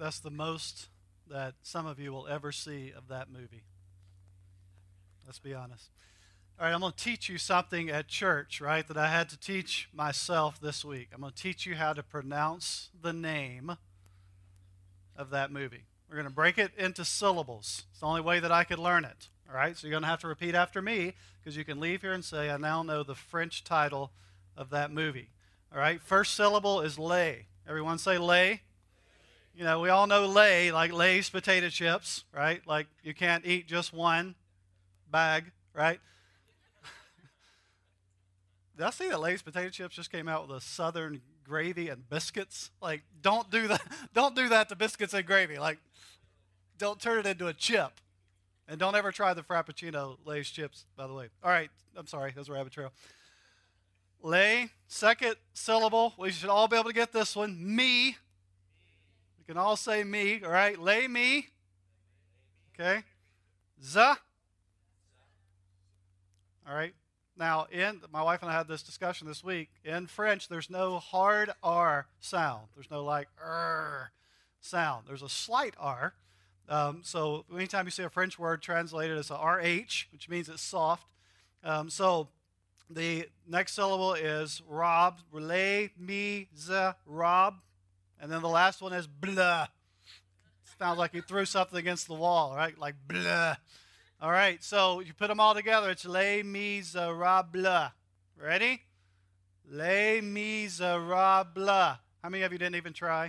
that's the most that some of you will ever see of that movie. Let's be honest. All right, I'm going to teach you something at church, right, that I had to teach myself this week. I'm going to teach you how to pronounce the name of that movie. We're going to break it into syllables. It's the only way that I could learn it. All right, so you're going to have to repeat after me because you can leave here and say, I now know the French title of that movie. All right, first syllable is lait. Everyone say lait. You know, we all know lay, like Lay's potato chips, right? Like you can't eat just one bag, right? Did I see that Lay's potato chips just came out with a Southern gravy and biscuits? Like, don't do that. Don't do that to biscuits and gravy. Like, don't turn it into a chip. And don't ever try the Frappuccino Lay's chips, by the way. All right, I'm sorry, that was a rabbit trail. Lay, second syllable. We should all be able to get this one. Me. You can all say me, all right? Lay me. Okay. Za. All right. Now, my wife and I had this discussion this week. In French, there's no hard R sound. There's no like sound. There's a slight R. So anytime you see a French word translated as a RH, which means it's soft. So the next syllable is rob, relay, me, ze, rob. And then the last one is blah. Sounds like you threw something against the wall, right? Like blah. All right, so you put them all together. It's les miserables. Ready? Les miserables. How many of you didn't even try?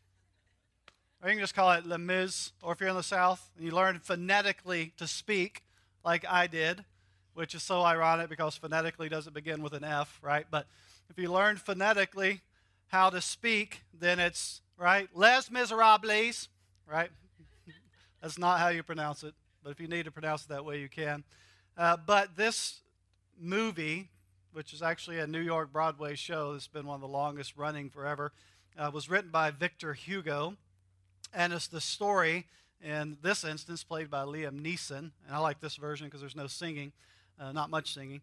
Or you can just call it les mis. Or if you're in the South and you learn phonetically to speak, like I did, which is so ironic because phonetically doesn't begin with an F, right? But if you learn phonetically how to speak, then it's, right, les miserables, right? That's not how you pronounce it. But if you need to pronounce it that way, you can. But this movie, which is actually a New York Broadway show, that's been one of the longest running forever, was written by Victor Hugo. And it's the story, in this instance, played by Liam Neeson. And I like this version because there's no singing, not much singing.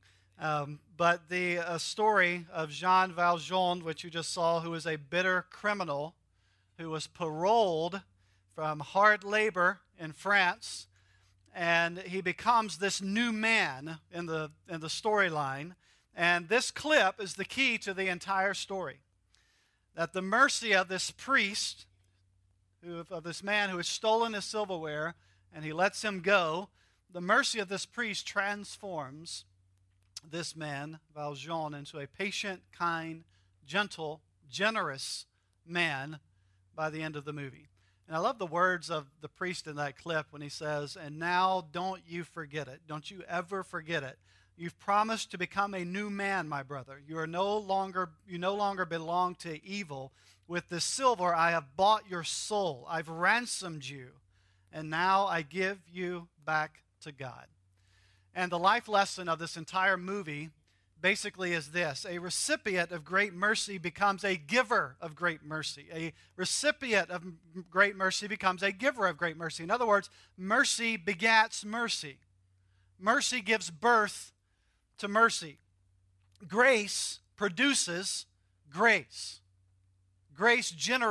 But the story of Jean Valjean, which you just saw, who is a bitter criminal who was paroled from hard labor in France. And he becomes this new man in the storyline. And this clip is the key to the entire story. That the mercy of this priest, of this man who has stolen his silverware, and he lets him go, the mercy of this priest transforms this man, Valjean, into a patient, kind, gentle, generous man by the end of the movie. And I love the words of the priest in that clip when he says, and now don't you forget it. Don't you ever forget it. You've promised to become a new man, my brother. You no longer belong to evil. With this silver I have bought your soul. I've ransomed you. And now I give you back to God. And the life lesson of this entire movie basically is this: a recipient of great mercy becomes a giver of great mercy. A recipient of great mercy becomes a giver of great mercy. In other words, mercy begats mercy. Mercy gives birth to mercy. Grace produces grace. Grace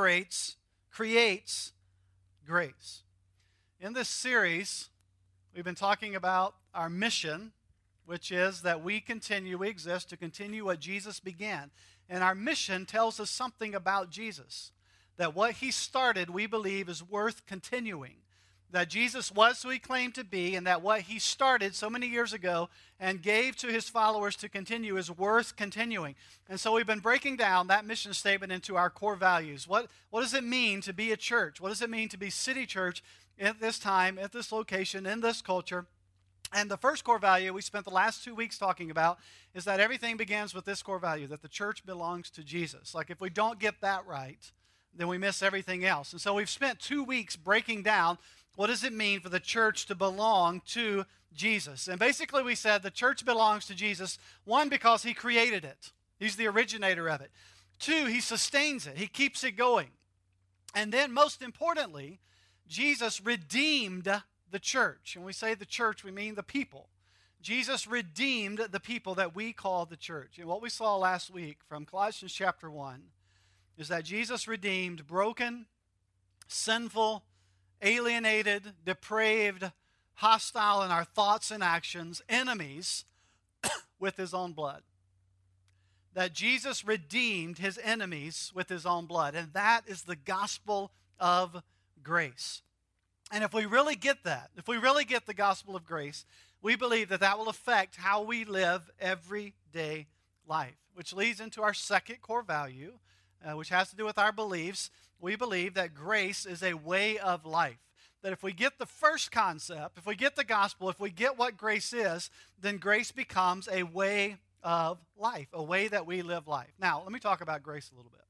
creates grace. In this series, we've been talking about our mission, which is that we exist to continue what Jesus began. And our mission tells us something about Jesus, that what he started, we believe, is worth continuing. That Jesus was who he claimed to be, and that what he started so many years ago and gave to his followers to continue is worth continuing. And so we've been breaking down that mission statement into our core values. What does it mean to be a church? What does it mean to be City Church at this time, at this location, in this culture? And the first core value we spent the last 2 weeks talking about is that everything begins with this core value, that the church belongs to Jesus. Like if we don't get that right, then we miss everything else. And so we've spent 2 weeks breaking down what does it mean for the church to belong to Jesus. And basically we said the church belongs to Jesus, one, because he created it. He's the originator of it. Two, he sustains it. He keeps it going. And then most importantly, Jesus redeemed the church. And when we say the church, we mean the people. Jesus redeemed the people that we call the church. And what we saw last week from Colossians chapter 1 is that Jesus redeemed broken sinful, alienated, depraved, hostile in our thoughts and actions, enemies with his own blood. That Jesus redeemed his enemies with his own blood. And that is the gospel of grace. And if we really get that, if we really get the gospel of grace, we believe that that will affect how we live everyday life, which leads into our second core value, which has to do with our beliefs. We believe that grace is a way of life. That if we get the first concept, if we get the gospel, if we get what grace is, then grace becomes a way of life, a way that we live life. Now, let me talk about grace a little bit.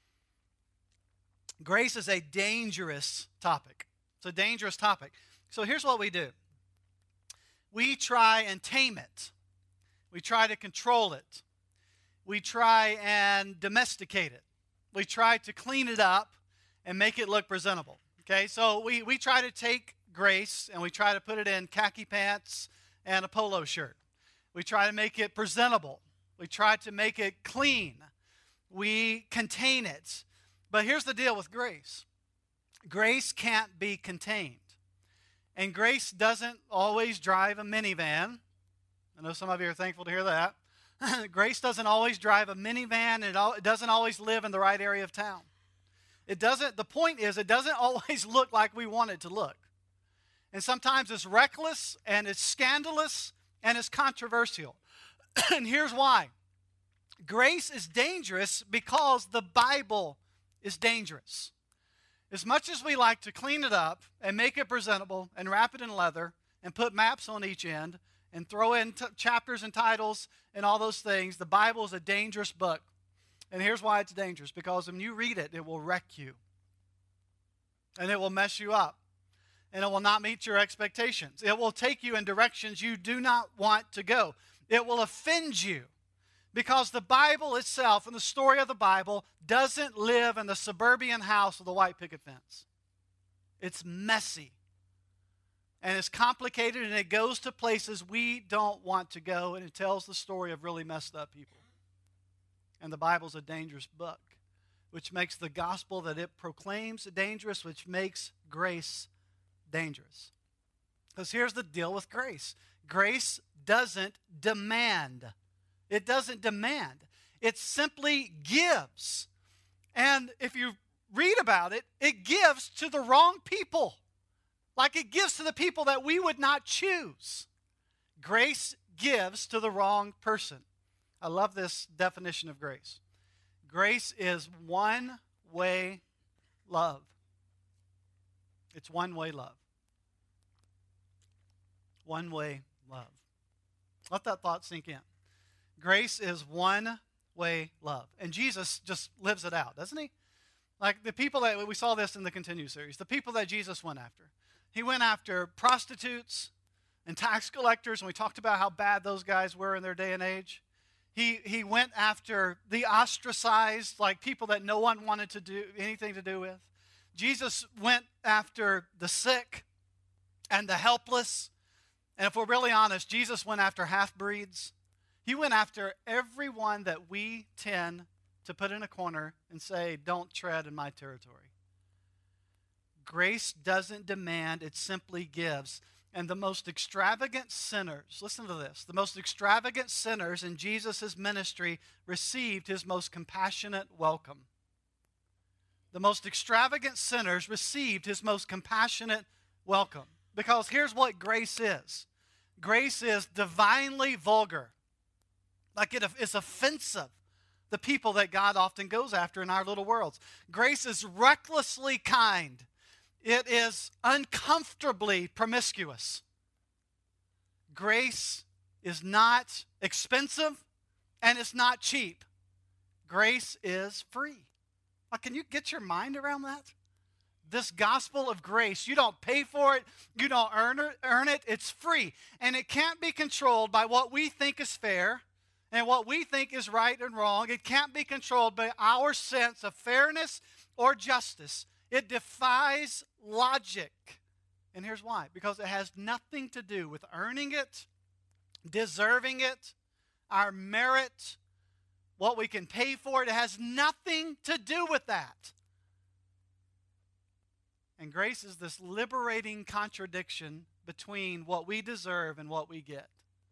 Grace is a dangerous topic. It's a dangerous topic. So here's what we do. We try and tame it. We try to control it. We try and domesticate it. We try to clean it up and make it look presentable. Okay, so we try to take grace and we try to put it in khaki pants and a polo shirt. We try to make it presentable. We try to make it clean. We contain it. But here's the deal with grace. Grace can't be contained. And grace doesn't always drive a minivan. I know some of you are thankful to hear that. Grace doesn't always drive a minivan. It doesn't always live in the right area of town. The point is, it doesn't always look like we want it to look. And sometimes it's reckless, and it's scandalous, and it's controversial. And here's why. Grace is dangerous because the Bible is dangerous. As much as we like to clean it up and make it presentable and wrap it in leather and put maps on each end and throw in chapters and titles and all those things, the Bible is a dangerous book. And here's why it's dangerous. Because when you read it, it will wreck you. And it will mess you up. And it will not meet your expectations. It will take you in directions you do not want to go. It will offend you. Because the Bible itself and the story of the Bible doesn't live in the suburban house with a white picket fence. It's messy. And it's complicated, and it goes to places we don't want to go. And it tells the story of really messed up people. And the Bible's a dangerous book, which makes the gospel that it proclaims dangerous, which makes grace dangerous. Because here's the deal with grace. Grace doesn't demand. It doesn't demand. It simply gives. And if you read about it, it gives to the wrong people. Like it gives to the people that we would not choose. Grace gives to the wrong person. I love this definition of grace. Grace is one-way love. It's one-way love. One-way love. Let that thought sink in. Grace is one-way love. And Jesus just lives it out, doesn't he? Like the people that, we saw this in the Continue series, the people that Jesus went after. He went after prostitutes and tax collectors, and we talked about how bad those guys were in their day and age. He went after the ostracized, like people that no one wanted to do anything to do with. Jesus went after the sick and the helpless. And if we're really honest, Jesus went after half-breeds. He went after everyone that we tend to put in a corner and say, don't tread in my territory. Grace doesn't demand, it simply gives. And the most extravagant sinners, listen to this, the most extravagant sinners in Jesus' ministry received his most compassionate welcome. The most extravagant sinners received his most compassionate welcome. Because here's what grace is. Grace is divinely vulgar. Like it's offensive. The people that God often goes after in our little worlds. Grace is recklessly kind. It is uncomfortably promiscuous. Grace is not expensive and it's not cheap. Grace is free. Now, can you get your mind around that? This gospel of grace, you don't pay for it, you don't earn it, it's free. And it can't be controlled by what we think is fair and what we think is right and wrong. It can't be controlled by our sense of fairness or justice. It defies logic. And here's why. Because it has nothing to do with earning it, deserving it, our merit, what we can pay for it. It has nothing to do with that. And grace is this liberating contradiction between what we deserve and what we get.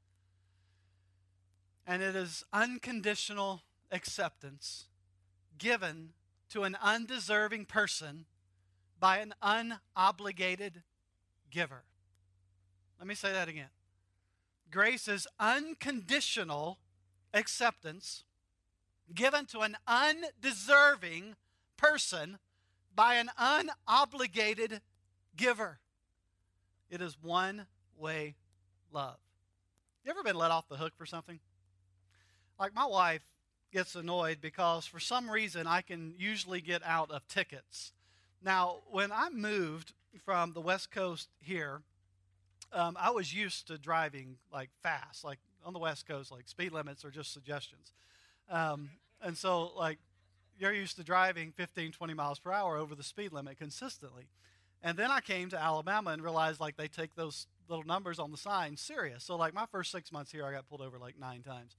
And it is unconditional acceptance given to an undeserving person by an unobligated giver. Let me say that again. Grace is unconditional acceptance given to an undeserving person by an unobligated giver. It is one-way love. You ever been let off the hook for something? Like my wife gets annoyed because for some reason I can usually get out of tickets. Now, when I moved from the West Coast here, I was used to driving like fast, like on the West Coast, like speed limits are just suggestions. And so like you're used to driving 15, 20 miles per hour over the speed limit consistently. And then I came to Alabama and realized like they take those little numbers on the sign serious. So like my first 6 months here, I got pulled over like 9 times.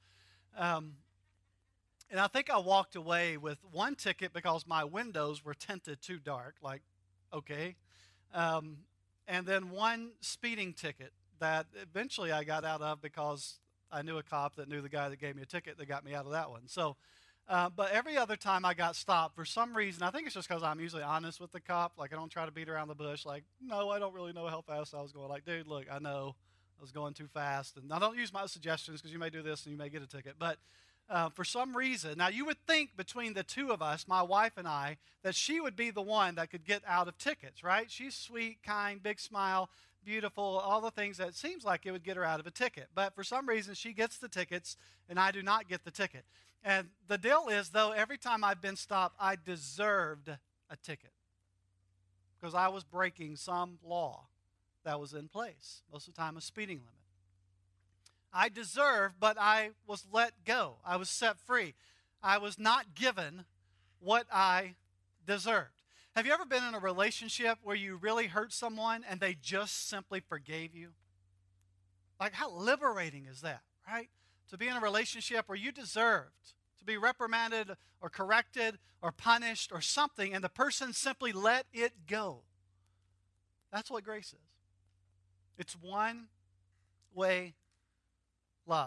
And I think I walked away with one ticket because my windows were tinted too dark, like, okay. And then one speeding ticket that eventually I got out of because I knew a cop that knew the guy that gave me a ticket that got me out of that one. So, but every other time I got stopped, for some reason, I think it's just because I'm usually honest with the cop. Like, I don't try to beat around the bush. Like, no, I don't really know how fast I was going. Like, dude, look, I know I was going too fast. And I don't use my suggestions because you may do this and you may get a ticket. But for some reason, now you would think between the two of us, my wife and I, that she would be the one that could get out of tickets, right? She's sweet, kind, big smile, beautiful, all the things that seems like it would get her out of a ticket. But for some reason, she gets the tickets and I do not get the ticket. And the deal is, though, every time I've been stopped, I deserved a ticket because I was breaking some law that was in place, most of the time a speeding limit. I deserved, but I was let go. I was set free. I was not given what I deserved. Have you ever been in a relationship where you really hurt someone and they just simply forgave you? Like, how liberating is that, right? To be in a relationship where you deserved to be reprimanded or corrected or punished or something, and the person simply let it go. That's what grace is. It's one-way love.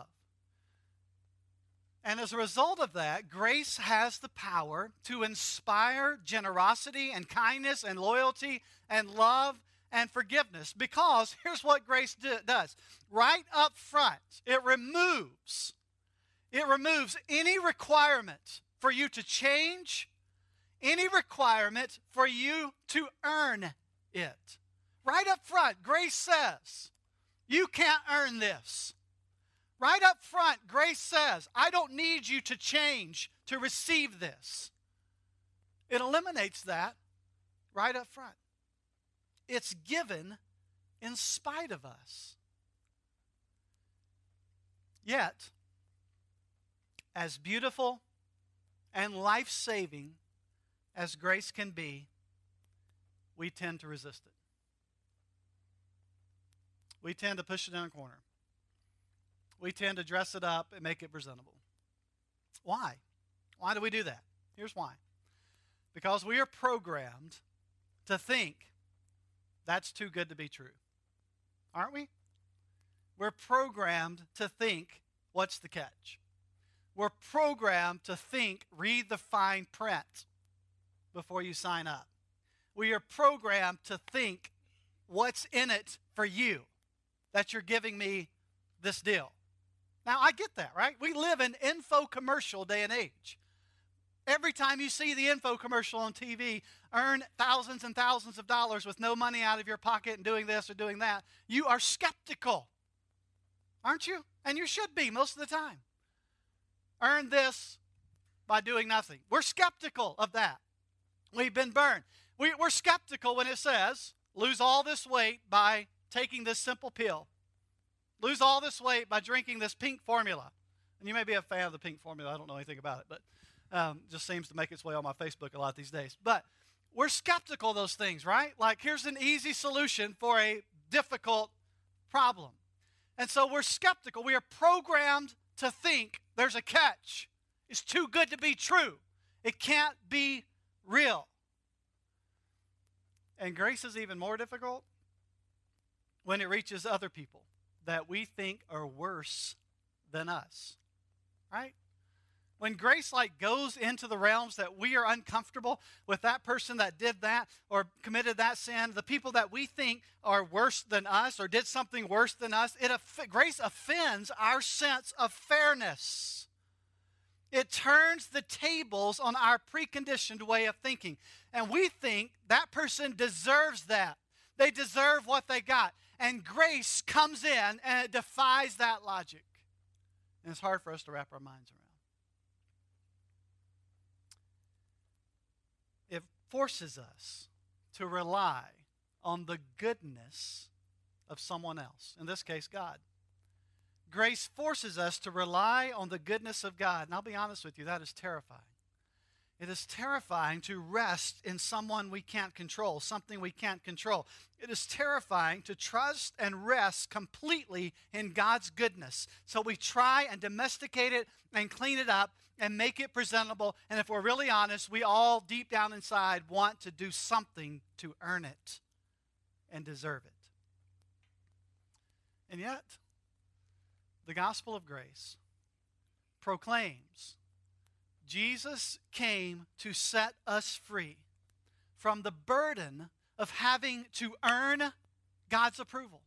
And as a result of that, grace has the power to inspire generosity and kindness and loyalty and love and forgiveness. Because here's what grace does. Right up front, it removes any requirement for you to change, any requirement for you to earn it. Right up front, grace says, you can't earn this. Right up front, grace says, I don't need you to change to receive this. It eliminates that right up front. It's given in spite of us. Yet, as beautiful and life-saving as grace can be, we tend to resist it. We tend to push it in a corner. We tend to dress it up and make it presentable. Why? Why do we do that? Here's why. Because we are programmed to think that's too good to be true. Aren't we? We're programmed to think, what's the catch? We're programmed to think, read the fine print before you sign up. We are programmed to think, what's in it for you that you're giving me this deal? Now, I get that, right? We live in info-commercial day and age. Every time you see the info commercial on TV, earn thousands and thousands of dollars with no money out of your pocket and doing this or doing that, you are skeptical, aren't you? And you should be most of the time. Earn this by doing nothing. We're skeptical of that. We've been burned. We're skeptical when it says, lose all this weight by taking this simple pill. Lose all this weight by drinking this pink formula. And you may be a fan of the pink formula. I don't know anything about it, but just seems to make its way on my Facebook a lot these days. But we're skeptical of those things, right? Like, here's an easy solution for a difficult problem. And so we're skeptical. We are programmed to think there's a catch. It's too good to be true. It can't be real. And grace is even more difficult when it reaches other people that we think are worse than us, right? When grace goes into the realms that we are uncomfortable with that person that did that or committed that sin, the people that we think are worse than us or did something worse than us, grace offends our sense of fairness. It turns the tables on our preconditioned way of thinking. And we think that person deserves that. They deserve what they got. And grace comes in and it defies that logic. And it's hard for us to wrap our minds around. It forces us to rely on the goodness of someone else, in this case, God. Grace forces us to rely on the goodness of God. And I'll be honest with you, that is terrifying. It is terrifying to rest in someone we can't control, something we can't control. It is terrifying to trust and rest completely in God's goodness. So we try and domesticate it and clean it up and make it presentable. And if we're really honest, we all deep down inside want to do something to earn it and deserve it. And yet, the gospel of grace proclaims Jesus came to set us free from the burden of having to earn God's approval.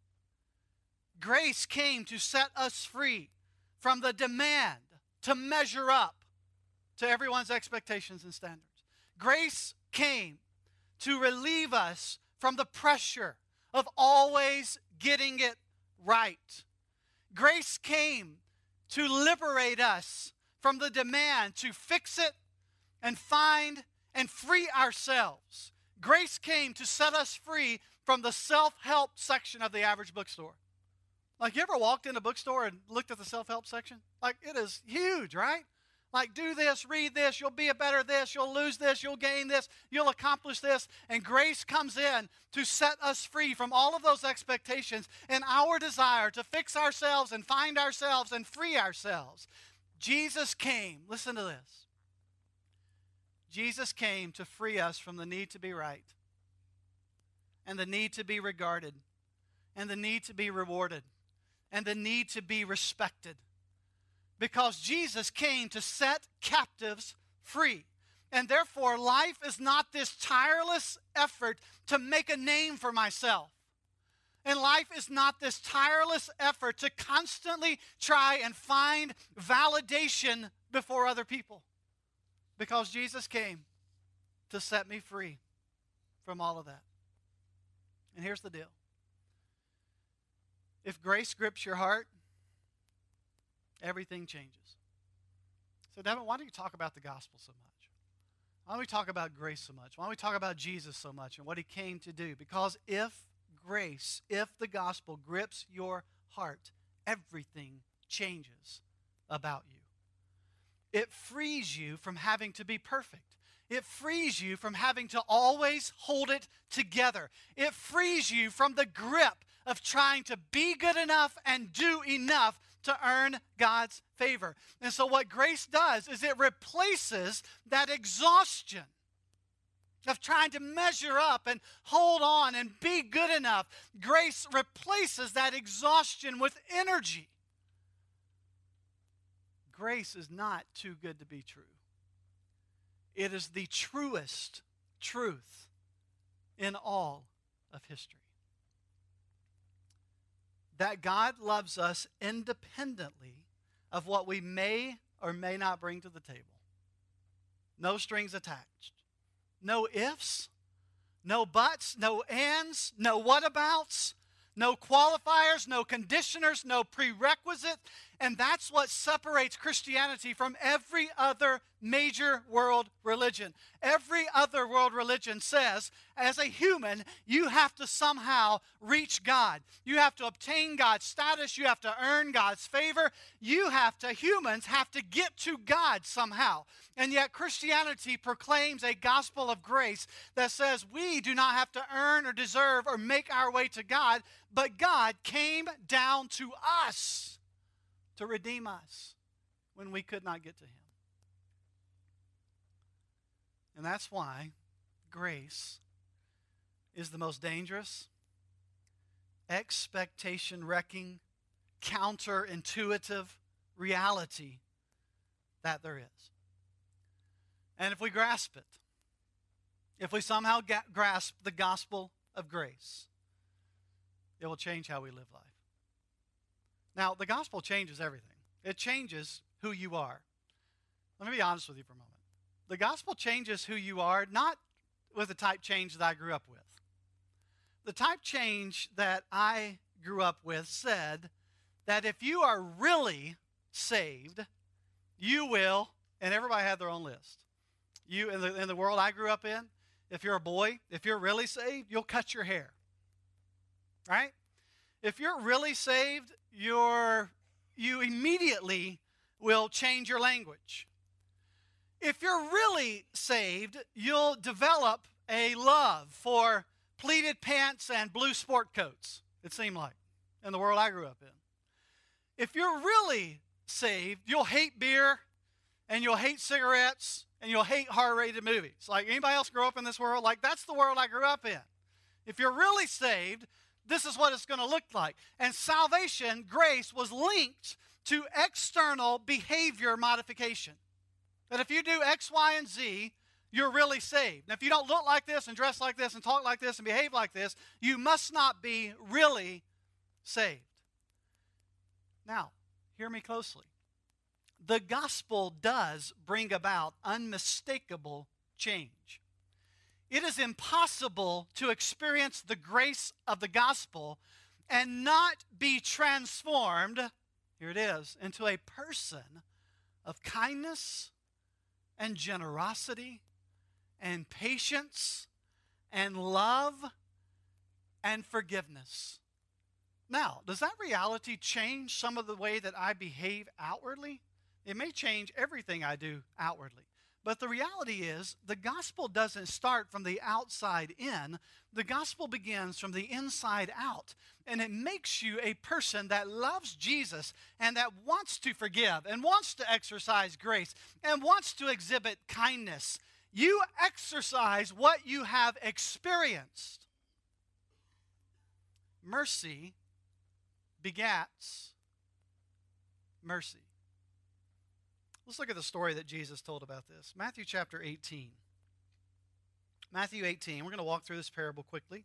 Grace came to set us free from the demand to measure up to everyone's expectations and standards. Grace came to relieve us from the pressure of always getting it right. Grace came to liberate us from the demand to fix it and find and free ourselves. Grace came to set us free from the self-help section of the average bookstore. You ever walked in a bookstore and looked at the self-help section? It is huge, right? Do this, read this, you'll be a better this, you'll lose this, you'll gain this, you'll accomplish this. And grace comes in to set us free from all of those expectations and our desire to fix ourselves and find ourselves and free ourselves. Jesus came, listen to this. Jesus came to free us from the need to be right and the need to be regarded and the need to be rewarded and the need to be respected. Because Jesus came to set captives free. And therefore, life is not this tireless effort to make a name for myself. And life is not this tireless effort to constantly try and find validation before other people. Because Jesus came to set me free from all of that. And here's the deal. If grace grips your heart, everything changes. So, Devin, why don't you talk about the gospel so much? Why don't we talk about grace so much? Why don't we talk about Jesus so much and what he came to do? Because if grace, if the gospel grips your heart, everything changes about you. It frees you from having to be perfect. It frees you from having to always hold it together. It frees you from the grip of trying to be good enough and do enough to earn God's favor. And so what grace does is it replaces that exhaustion of trying to measure up and hold on and be good enough. Grace replaces that exhaustion with energy. Grace is not too good to be true. It is the truest truth in all of history. That God loves us independently of what we may or may not bring to the table. No strings attached. No ifs, no buts, no ands, no whatabouts, no qualifiers, no conditioners, no prerequisite. And that's what separates Christianity from every other major world religion. Every other world religion says, as a human, you have to somehow reach God. You have to obtain God's status. You have to earn God's favor. Humans have to get to God somehow. And yet Christianity proclaims a gospel of grace that says we do not have to earn or deserve or make our way to God, but God came down to us to redeem us when we could not get to him. And that's why grace is the most dangerous, expectation-wrecking, counterintuitive reality that there is. And if we grasp it, if we somehow grasp the gospel of grace, it will change how we live life. Now, the gospel changes everything. It changes who you are. Let me be honest with you for a moment. The gospel changes who you are, not with the type change that I grew up with. The type change that I grew up with said that if you are really saved, you will, and everybody had their own list. You, in the world I grew up in, if you're a boy, if you're really saved, you'll cut your hair. Right? If you're really saved, you immediately will change your language. If you're really saved, you'll develop a love for pleated pants and blue sport coats, it seemed like, in the world I grew up in. If you're really saved, you'll hate beer, and you'll hate cigarettes, and you'll hate R-rated movies. Like, anybody else grow up in this world? Like, that's the world I grew up in. If you're really saved, this is what it's going to look like. And salvation, grace, was linked to external behavior modification. That if you do X, Y, and Z, you're really saved. And if you don't look like this and dress like this and talk like this and behave like this, you must not be really saved. Now, hear me closely. The gospel does bring about unmistakable change. It is impossible to experience the grace of the gospel and not be transformed, here it is, into a person of kindness and generosity and patience and love and forgiveness. Now, does that reality change some of the way that I behave outwardly? It may change everything I do outwardly. But the reality is, the gospel doesn't start from the outside in. The gospel begins from the inside out. And it makes you a person that loves Jesus and that wants to forgive and wants to exercise grace and wants to exhibit kindness. You exercise what you have experienced. Mercy begats mercy. Let's look at the story that Jesus told about this. Matthew chapter 18. Matthew 18. We're going to walk through this parable quickly.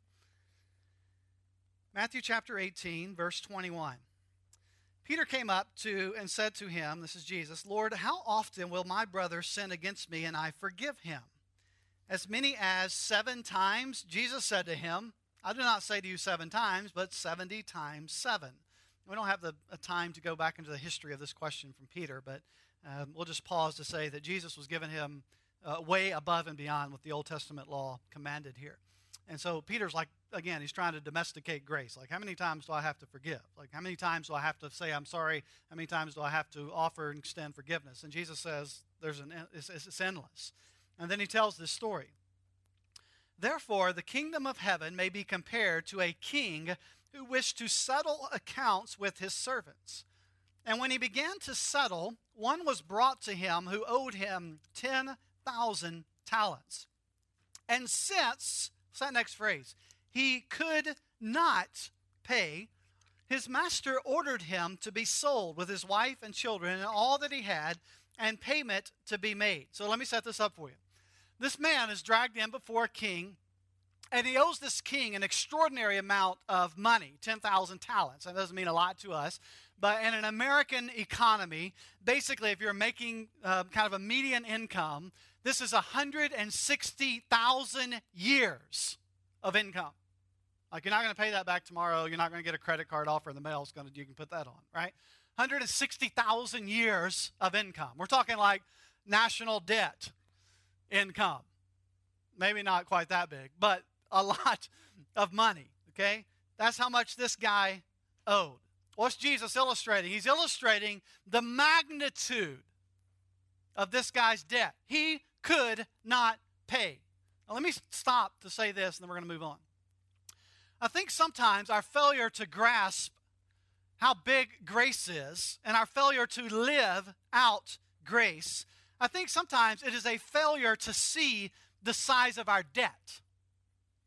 Matthew chapter 18, verse 21. Peter came up to and said to him, this is Jesus, Lord, how often will my brother sin against me and I forgive him? As many as 7 times? Jesus said to him, I do not say to you 7 times, but 70 times 7. We don't have a time to go back into the history of this question from Peter, but we'll just pause to say that Jesus was giving him way above and beyond what the Old Testament law commanded here. And so Peter's like, again, he's trying to domesticate grace. Like, how many times do I have to forgive? Like, how many times do I have to say I'm sorry? How many times do I have to offer and extend forgiveness? And Jesus says it's endless. And then he tells this story. Therefore, the kingdom of heaven may be compared to a king who wished to settle accounts with his servants. And when he began to settle, one was brought to him who owed him 10,000 talents. And since, what's that next phrase? He could not pay, his master ordered him to be sold with his wife and children and all that he had, and payment to be made. So let me set this up for you. This man is dragged in before a king, and he owes this king an extraordinary amount of money, 10,000 talents. That doesn't mean a lot to us. But in an American economy, basically if you're making kind of a median income, this is 160,000 years of income. Like, you're not going to pay that back tomorrow. You're not going to get a credit card offer in the mail. You can put that on, right? 160,000 years of income. We're talking like national debt income. Maybe not quite that big, but a lot of money, okay? That's how much this guy owed. What's Jesus illustrating? He's illustrating the magnitude of this guy's debt. He could not pay. Now, let me stop to say this, and then we're going to move on. I think sometimes our failure to grasp how big grace is and our failure to live out grace, I think sometimes it is a failure to see the size of our debt.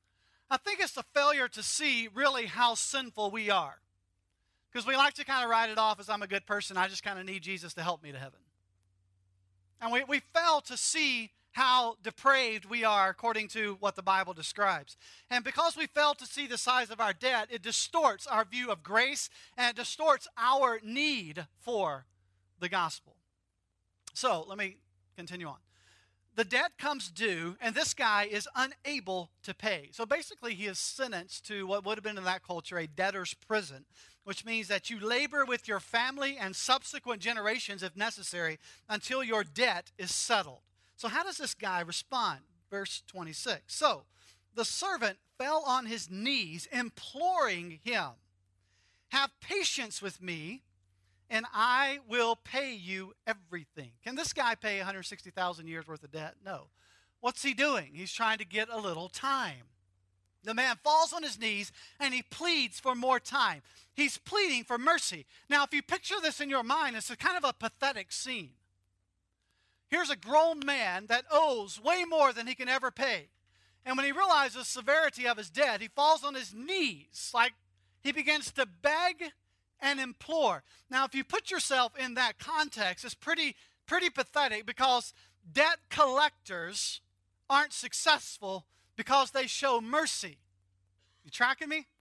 I think it's the failure to see really how sinful we are. Because we like to kind of write it off as I'm a good person. I just kind of need Jesus to help me to heaven. And we fail to see how depraved we are according to what the Bible describes. And because we fail to see the size of our debt, it distorts our view of grace and it distorts our need for the gospel. So let me continue on. The debt comes due, and this guy is unable to pay. So basically, he is sentenced to what would have been in that culture a debtor's prison, which means that you labor with your family and subsequent generations, if necessary, until your debt is settled. So how does this guy respond? Verse 26. So the servant fell on his knees, imploring him, "Have patience with me, and I will pay you everything." Can this guy pay 160,000 years worth of debt? No. What's he doing? He's trying to get a little time. The man falls on his knees and he pleads for more time. He's pleading for mercy. Now, if you picture this in your mind, it's a kind of a pathetic scene. Here's a grown man that owes way more than he can ever pay. And when he realizes the severity of his debt, he falls on his knees, like he begins to beg and implore. Now, if you put yourself in that context, it's pretty pathetic, because debt collectors aren't successful because they show mercy. You tracking me?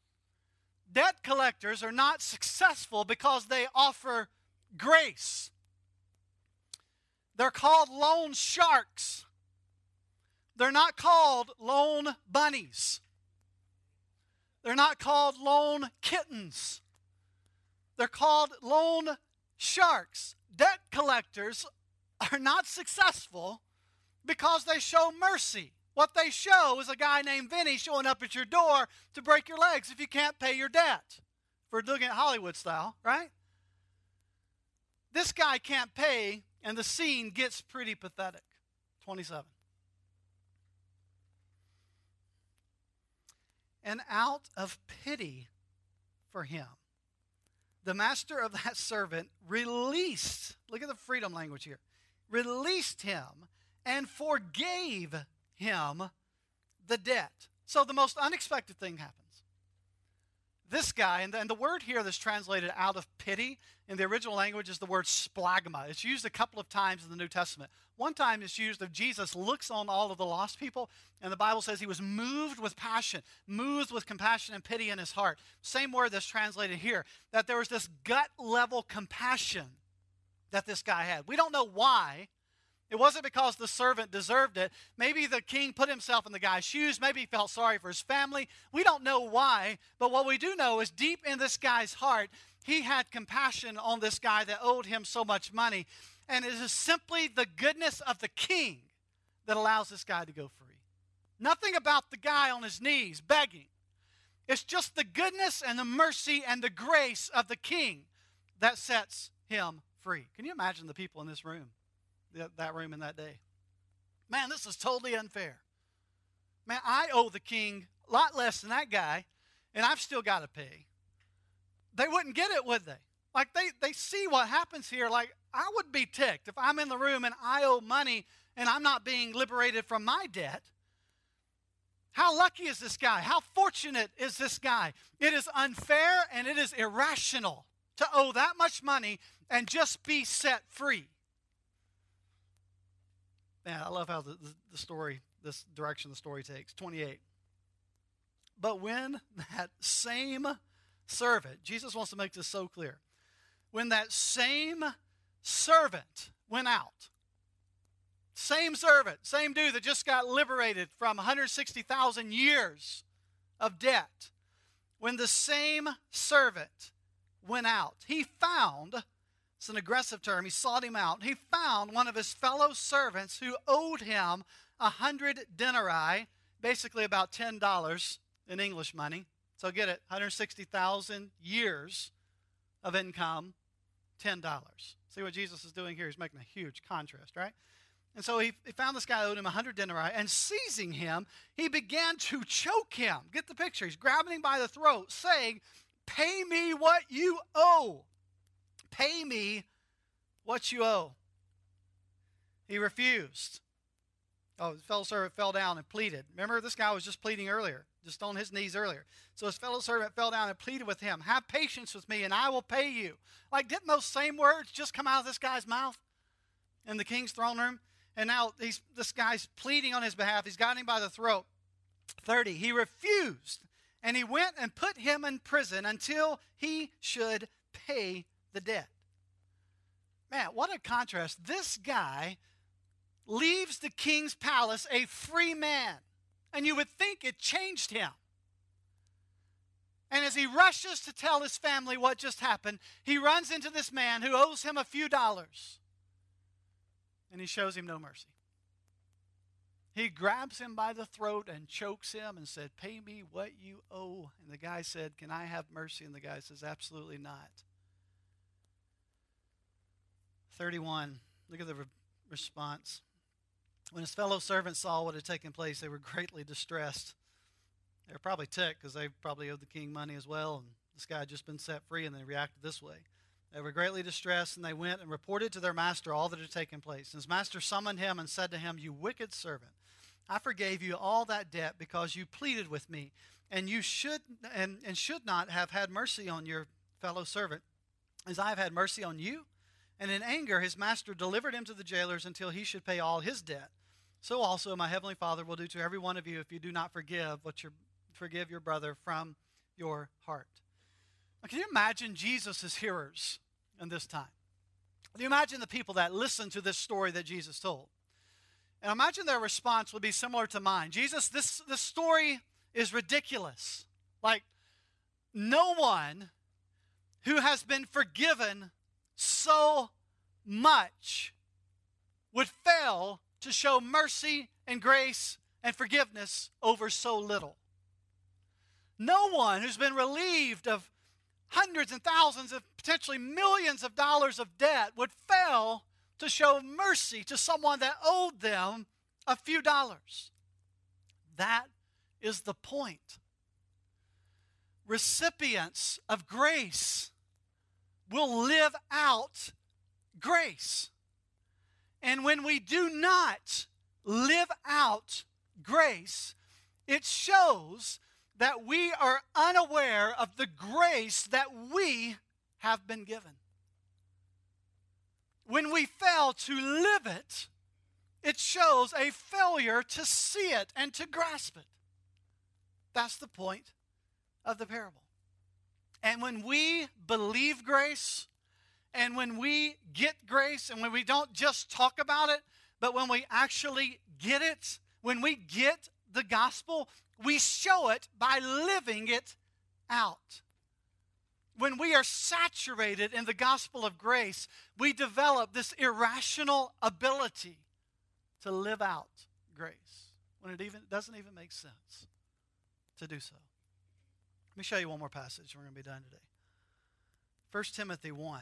Debt collectors are not successful because they offer grace. They're called loan sharks. They're not called loan bunnies. They're not called loan kittens. They're called loan sharks. Debt collectors are not successful because they show mercy. What they show is a guy named Vinny showing up at your door to break your legs if you can't pay your debt. If we're looking at Hollywood style, right? This guy can't pay, and the scene gets pretty pathetic. 27. And out of pity for him, the master of that servant released, look at the freedom language here, released him and forgave him the debt. So the most unexpected thing happens. This guy, and the word here that's translated out of pity in the original language is the word splagma. It's used a couple of times in the New Testament. One time it's used of Jesus looks on all of the lost people, and the Bible says he was moved with passion, moved with compassion and pity in his heart. Same word that's translated here, that there was this gut-level compassion that this guy had. We don't know why. It wasn't because the servant deserved it. Maybe the king put himself in the guy's shoes. Maybe he felt sorry for his family. We don't know why, but what we do know is deep in this guy's heart, he had compassion on this guy that owed him so much money. And it is simply the goodness of the king that allows this guy to go free. Nothing about the guy on his knees begging. It's just the goodness and the mercy and the grace of the king that sets him free. Can you imagine the people in this room? That room in that day. Man, this is totally unfair. Man, I owe the king a lot less than that guy, and I've still got to pay. They wouldn't get it, would they? Like, they see what happens here. Like, I would be ticked if I'm in the room and I owe money and I'm not being liberated from my debt. How lucky is this guy? How fortunate is this guy? It is unfair and it is irrational to owe that much money and just be set free. Man, I love how the story, this direction the story takes. 28. But when that same servant, Jesus wants to make this so clear. When that same servant went out, same servant, same dude that just got liberated from 160,000 years of debt. When the same servant went out, he found, it's an aggressive term, he sought him out. He found one of his fellow servants who owed him 100 denarii, basically about $10 in English money. So get it, 160,000 years of income, $10. See what Jesus is doing here? He's making a huge contrast, right? And so he found this guy owed him 100 denarii, and seizing him, he began to choke him. Get the picture. He's grabbing him by the throat, saying, "Pay me what you owe. Pay me what you owe." He refused. Oh, the fellow servant fell down and pleaded. Remember, this guy was just pleading earlier. just on his knees earlier. So his fellow servant fell down and pleaded with him, have patience with me and I will pay you. Like, didn't those same words just come out of this guy's mouth in the king's throne room? And now this guy's pleading on his behalf. He's got him by the throat. 30, he refused, and he went and put him in prison until he should pay the debt. Man, what a contrast. This guy leaves the king's palace a free man, and you would think it changed him. And as he rushes to tell his family what just happened, he runs into this man who owes him a few dollars, and he shows him no mercy. He grabs him by the throat and chokes him and said, pay me what you owe. And the guy said, can I have mercy? And the guy says, absolutely not. 31, look at the response. When his fellow servants saw what had taken place, they were greatly distressed. They were probably ticked because they probably owed the king money as well. And this guy had just been set free, and they reacted this way. They were greatly distressed, and they went and reported to their master all that had taken place. And his master summoned him and said to him, you wicked servant, I forgave you all that debt because you pleaded with me, and you should not have had mercy on your fellow servant, as I have had mercy on you. And in anger his master delivered him to the jailers until he should pay all his debt. So also my heavenly Father will do to every one of you if you do not forgive your brother from your heart. Now, can you imagine Jesus' hearers in this time? Can you imagine the people that listened to this story that Jesus told? And imagine their response would be similar to mine. Jesus, this story is ridiculous. Like, no one who has been forgiven so much would fail to show mercy and grace and forgiveness over so little. No one who's been relieved of hundreds and thousands of potentially millions of dollars of debt would fail to show mercy to someone that owed them a few dollars. That is the point. Recipients of grace will live out grace. And when we do not live out grace, it shows that we are unaware of the grace that we have been given. When we fail to live it, it shows a failure to see it and to grasp it. That's the point of the parable. And when we believe grace, and when we get grace, and when we don't just talk about it, but when we actually get it, when we get the gospel, we show it by living it out. When we are saturated in the gospel of grace, we develop this irrational ability to live out grace when it doesn't even make sense to do so. Let me show you one more passage. We're going to be done today. 1 Timothy 1.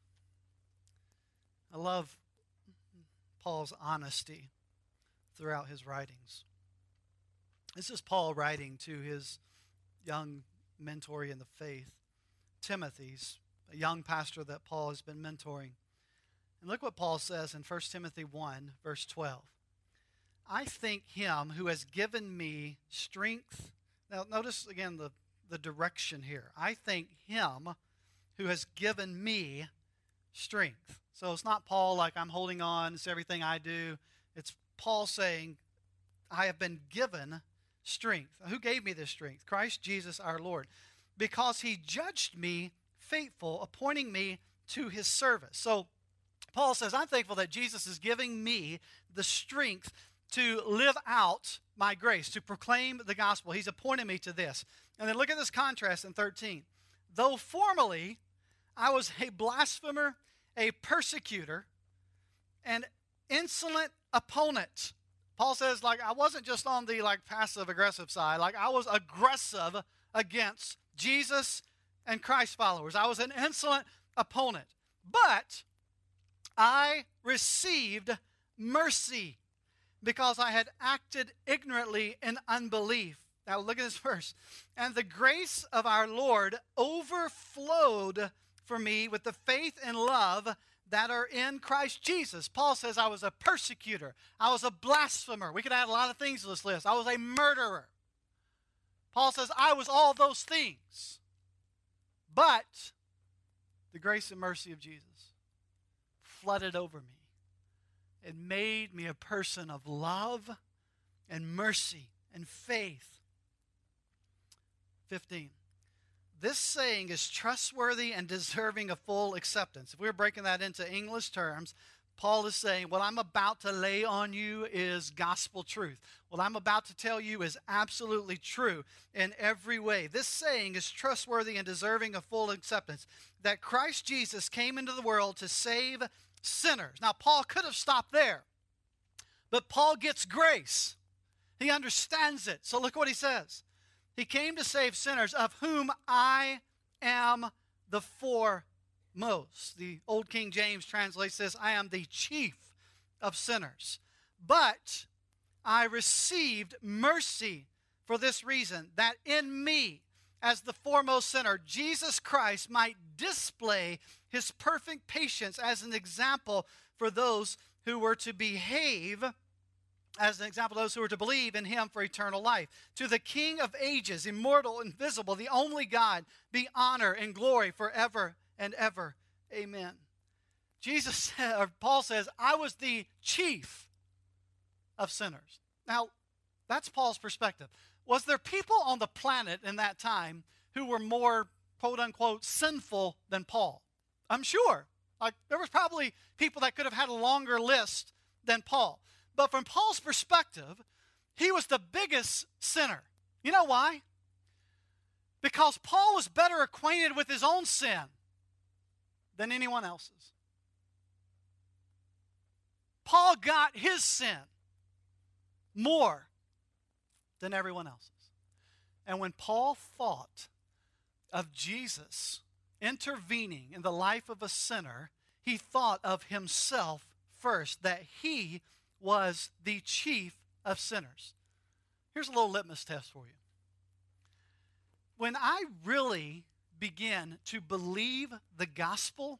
I love Paul's honesty throughout his writings. This is Paul writing to his young mentor in the faith, Timothy's a young pastor that Paul has been mentoring. And look what Paul says in 1 Timothy 1, verse 12. I thank him who has given me strength. Now notice again the direction here. I thank him who has given me strength. So it's not Paul like I'm holding on to everything I do. It's Paul saying, I have been given strength. Who gave me this strength? Christ Jesus our Lord. Because he judged me faithful, appointing me to his service. So Paul says, I'm thankful that Jesus is giving me the strength to live out my grace, to proclaim the gospel. He's appointed me to this. And then look at this contrast in 13. Though formerly I was a blasphemer, a persecutor, an insolent opponent. Paul says, I wasn't just on the passive-aggressive side. I was aggressive against Jesus and Christ followers. I was an insolent opponent. But I received mercy because I had acted ignorantly in unbelief. Now look at this verse. And the grace of our Lord overflowed for me with the faith and love that are in Christ Jesus. Paul says I was a persecutor. I was a blasphemer. We could add a lot of things to this list. I was a murderer. Paul says, I was all those things, but the grace and mercy of Jesus flooded over me and made me a person of love and mercy and faith. 15. This saying is trustworthy and deserving of full acceptance. If we were breaking that into English terms, Paul is saying, what I'm about to lay on you is gospel truth. What I'm about to tell you is absolutely true in every way. This saying is trustworthy and deserving of full acceptance, that Christ Jesus came into the world to save sinners. Now, Paul could have stopped there, but Paul gets grace. He understands it. So look what he says. He came to save sinners, of whom I am the foremost. The Old King James translates this, I am the chief of sinners. But I received mercy for this reason, that in me, as the foremost sinner, Jesus Christ might display his perfect patience as an example for those who were to behave, as an example of those who are to believe in him for eternal life. To the King of ages, immortal, invisible, the only God, be honor and glory forever and ever. Amen. Paul says, I was the chief of sinners. Now, that's Paul's perspective. Was there people on the planet in that time who were more, quote unquote, sinful than Paul? I'm sure. There was probably people that could have had a longer list than Paul. But from Paul's perspective, he was the biggest sinner. You know why? Because Paul was better acquainted with his own sin than anyone else's. Paul got his sin more than everyone else's. And when Paul thought of Jesus intervening in the life of a sinner, he thought of himself first, that he was the chief of sinners. Here's a little litmus test for you. When I really begin to believe the gospel,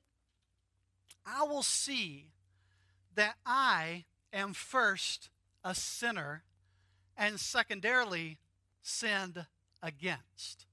I will see that I am first a sinner and secondarily sinned against.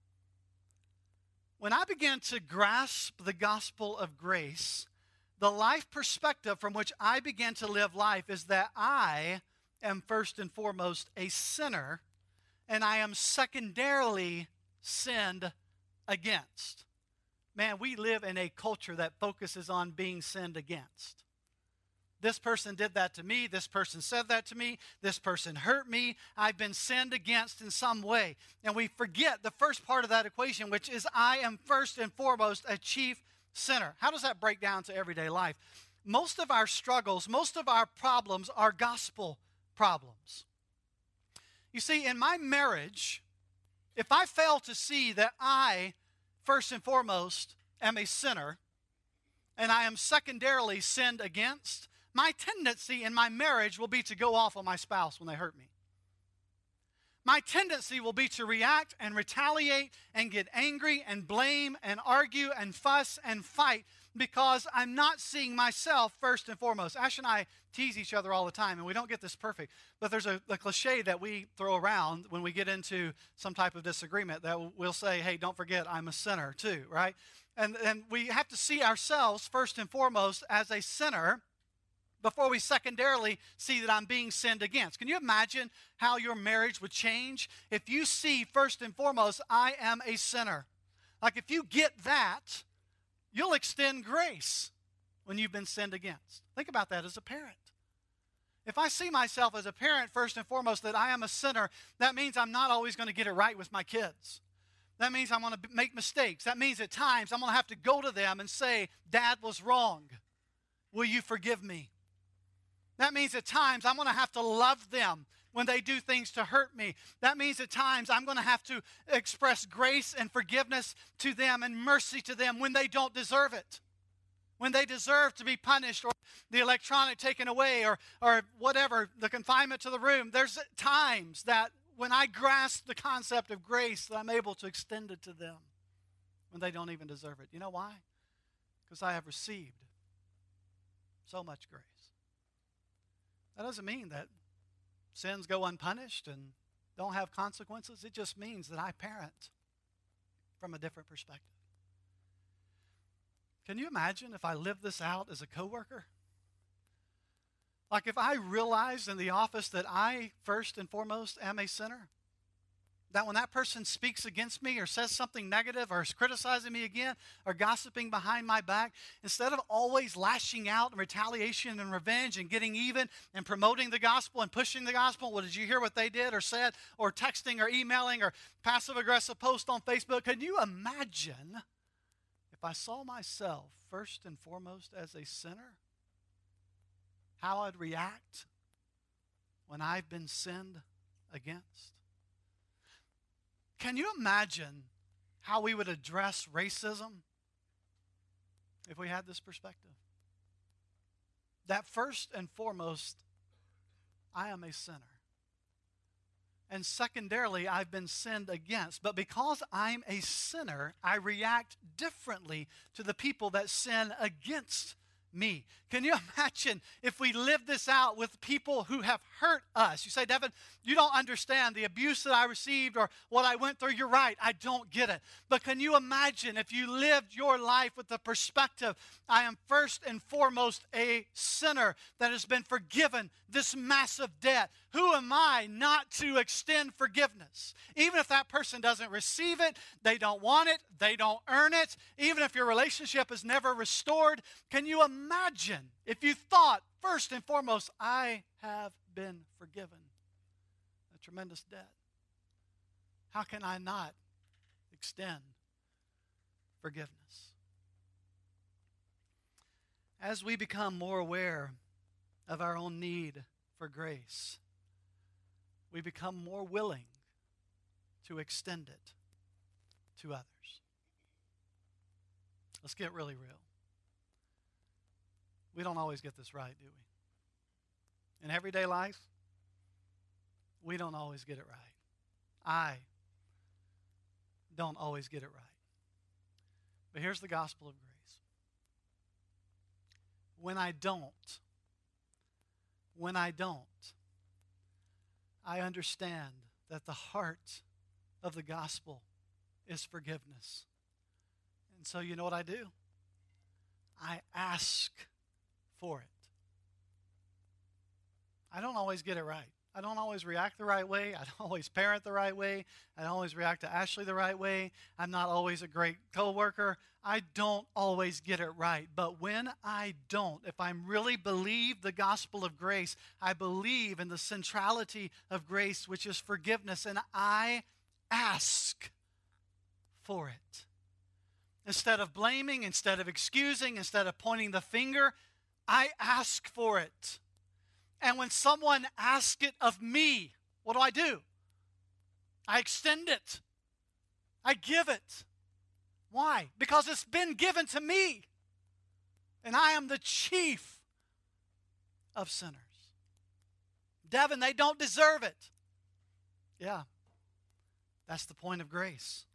When I begin to grasp the gospel of grace, the life perspective from which I begin to live life is that I am first and foremost a sinner, and I am secondarily sinned against. Man, we live in a culture that focuses on being sinned against. This person did that to me. This person said that to me. This person hurt me. I've been sinned against in some way. And we forget the first part of that equation, which is I am first and foremost a chief sinner. How does that break down to everyday life? Most of our struggles, most of our problems are gospel problems. You see, in my marriage, if I fail to see that I, first and foremost, am a sinner, and I am secondarily sinned against, my tendency in my marriage will be to go off on my spouse when they hurt me. My tendency will be to react and retaliate and get angry and blame and argue and fuss and fight because I'm not seeing myself first and foremost. Ash and I tease each other all the time, and we don't get this perfect. But there's a cliche that we throw around when we get into some type of disagreement that we'll say, hey, don't forget I'm a sinner too, right? And we have to see ourselves first and foremost as a sinner before we secondarily see that I'm being sinned against. Can you imagine how your marriage would change if you see first and foremost, I am a sinner? Like if you get that, you'll extend grace when you've been sinned against. Think about that as a parent. If I see myself as a parent first and foremost that I am a sinner, that means I'm not always going to get it right with my kids. That means I'm going to make mistakes. That means at times I'm going to have to go to them and say, Dad was wrong. Will you forgive me? That means at times I'm going to have to love them when they do things to hurt me. That means at times I'm going to have to express grace and forgiveness to them and mercy to them when they don't deserve it. When they deserve to be punished or the electronic taken away or whatever, the confinement to the room. There's times that when I grasp the concept of grace that I'm able to extend it to them when they don't even deserve it. You know why? Because I have received so much grace. That doesn't mean that sins go unpunished and don't have consequences. It just means that I parent from a different perspective. Can you imagine if I lived this out as a coworker? Like if I realized in the office that I, first and foremost, am a sinner, that when that person speaks against me or says something negative or is criticizing me again or gossiping behind my back, instead of always lashing out in retaliation and revenge and getting even and promoting the gospel and pushing the gospel, well, did you hear what they did or said, or texting or emailing or passive-aggressive post on Facebook? Can you imagine if I saw myself first and foremost as a sinner, how I'd react when I've been sinned against? Can you imagine how we would address racism if we had this perspective? That first and foremost, I am a sinner. And secondarily, I've been sinned against. But because I'm a sinner, I react differently to the people that sin against me. Can you imagine if we live this out with people who have hurt us? You say, Devin, you don't understand the abuse that I received or what I went through. You're right, I don't get it. But can you imagine if you lived your life with the perspective, I am first and foremost a sinner that has been forgiven this massive debt. Who am I not to extend forgiveness? Even if that person doesn't receive it, they don't want it, they don't earn it, even if your relationship is never restored, can you imagine if you thought, first and foremost, I have been forgiven a tremendous debt? How can I not extend forgiveness? As we become more aware of our own need for grace, we become more willing to extend it to others. Let's get really real. We don't always get this right, do we? In everyday life, we don't always get it right. I don't always get it right. But here's the gospel of grace. When I don't, I understand that the heart of the gospel is forgiveness. And so you know what I do? I ask for it. I don't always get it right. I don't always react the right way. I don't always parent the right way. I don't always react to Ashley the right way. I'm not always a great coworker. I don't always get it right. But when I don't, if I really believe the gospel of grace, I believe in the centrality of grace, which is forgiveness, and I ask for it. Instead of blaming, instead of excusing, instead of pointing the finger, I ask for it. And when someone asks it of me, what do? I extend it. I give it. Why? Because it's been given to me. And I am the chief of sinners. Devin, they don't deserve it. Yeah, that's the point of grace.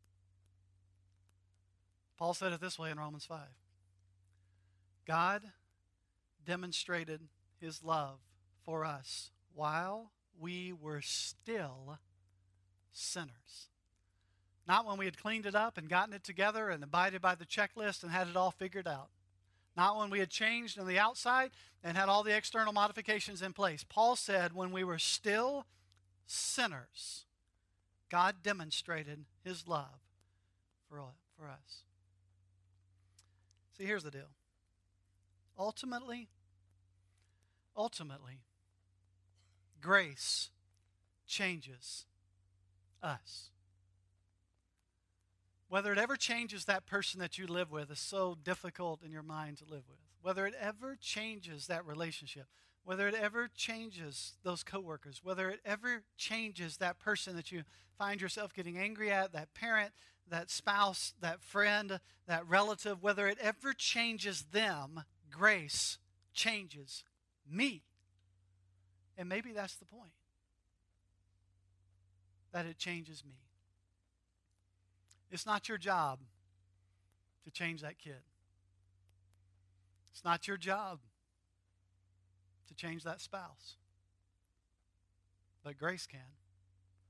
Paul said it this way in Romans 5. God demonstrated his love for us while we were still sinners. Not when we had cleaned it up and gotten it together and abided by the checklist and had it all figured out. Not when we had changed on the outside and had all the external modifications in place. Paul said when we were still sinners, God demonstrated his love for us. See, here's the deal. Ultimately, grace changes us. Whether it ever changes that person that you live with is so difficult in your mind to live with. Whether it ever changes that relationship, whether it ever changes those coworkers, whether it ever changes that person that you find yourself getting angry at, that parent, that spouse, that friend, that relative, whether it ever changes them, grace changes me. And maybe that's the point, that it changes me. It's not your job to change that kid. It's not your job to change that spouse. But grace can.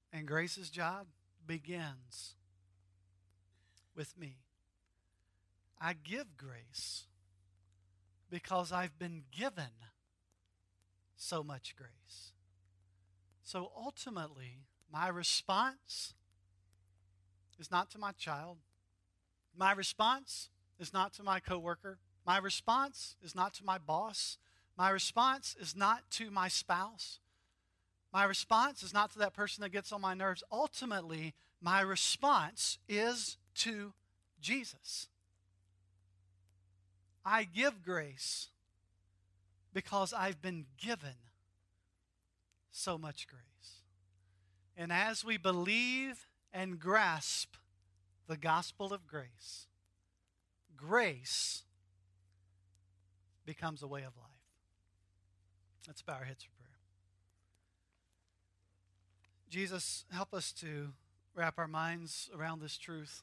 And Grace's job begins with me. I give grace because I've been given so much grace. So ultimately, my response is not to my child. My response is not to my coworker. My response is not to my boss. My response is not to my spouse. My response is not to that person that gets on my nerves. Ultimately, my response is to Jesus. I give grace because I've been given so much grace. And as we believe and grasp the gospel of grace, grace becomes a way of life. Let's bow our heads for prayer. Jesus, help us to wrap our minds around this truth.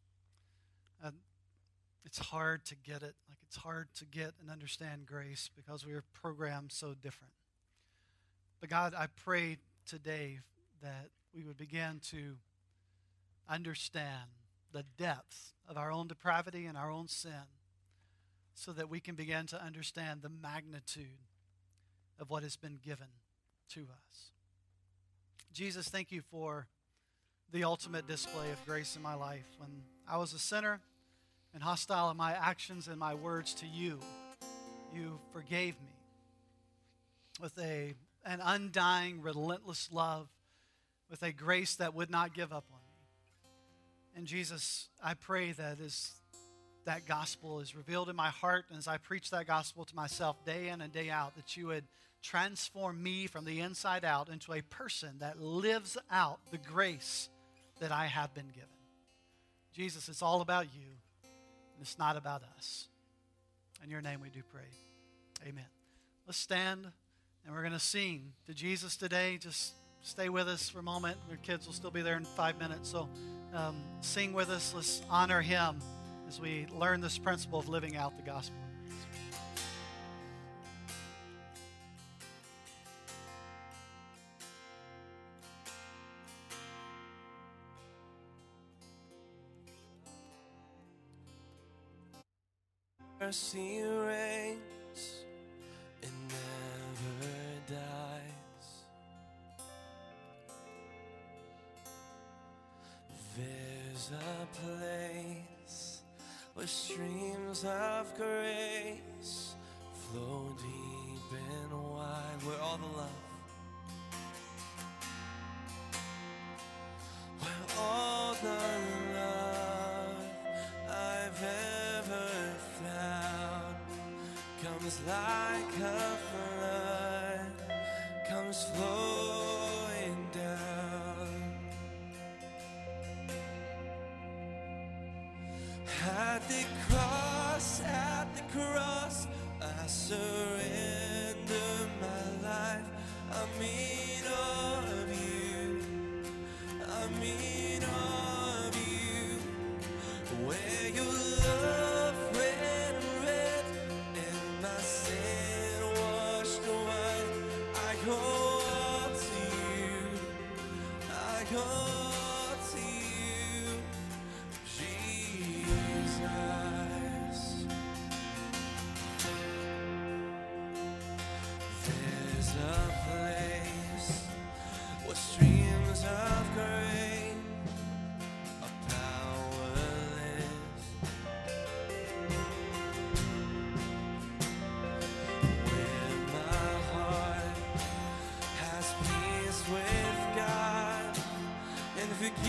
It's hard to get it. Like, it's hard to get and understand grace because we are programmed so different. But God, I pray today that we would begin to understand the depth of our own depravity and our own sin so that we can begin to understand the magnitude of what has been given to us. Jesus, thank you for the ultimate display of grace in my life. When I was a sinner and hostile in my actions and my words to you, you forgave me with an undying, relentless love, with a grace that would not give up on me. And Jesus, I pray that as that gospel is revealed in my heart, and as I preach that gospel to myself day in and day out, that you would transform me from the inside out into a person that lives out the grace that I have been given. Jesus, it's all about you, and it's not about us. In your name we do pray. Amen. Let's stand, and we're going to sing to Jesus today. Just stay with us for a moment. Your kids will still be there in 5 minutes, so sing with us. Let's honor him as we learn this principle of living out the gospel. Mercy reigns and never dies. There's a place where streams of grace flow deep and wide, where all the love, where all the love I've ever found comes like a flood, comes flowing down. At the cross, I surrender my life. I mean all of you, I mean all of you. Where your love ran red and my sin washed white, I go all to you, I go all to you, Jesus. There's a place where streams of grace are powerless, where my heart has peace with God and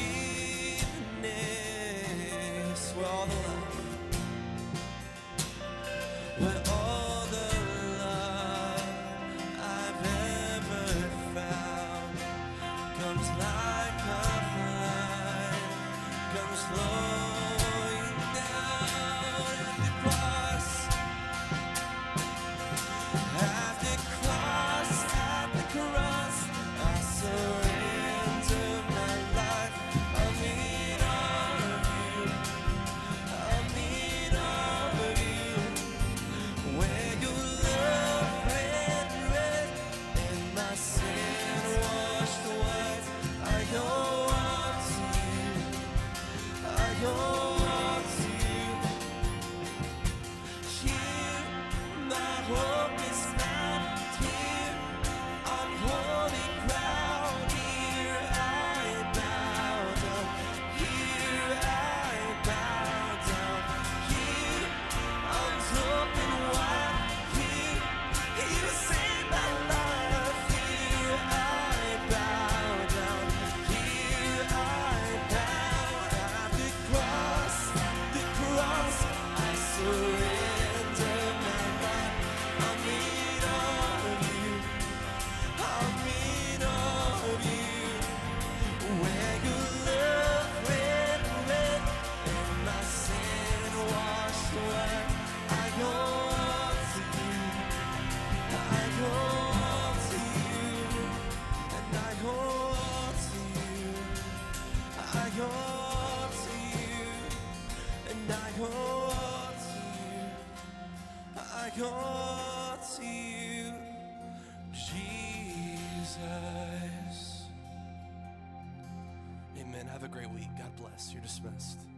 forgiveness, where all the love, where all the love I've ever found comes like a flood, comes flowing down. At the cross, at the cross, I surrender my life. I mean all of you, I mean all of you. Where your love ran red and my sin washed white, I go go to you. Here, my hope is found. Here, on holy ground. Here I bow down. Here I bow down. Here, arms open wide. Here, you saved my life. Here I bow down. Here I bow. At the cross, I surrender my life. I'm in all of you. I'm in all of you. Where your love ran red and my sin washed away. I go to you. I go to you. And I go to you. I go to you. And I go to you. I go to you, Jesus. Amen. Have a great week. God bless. You're dismissed.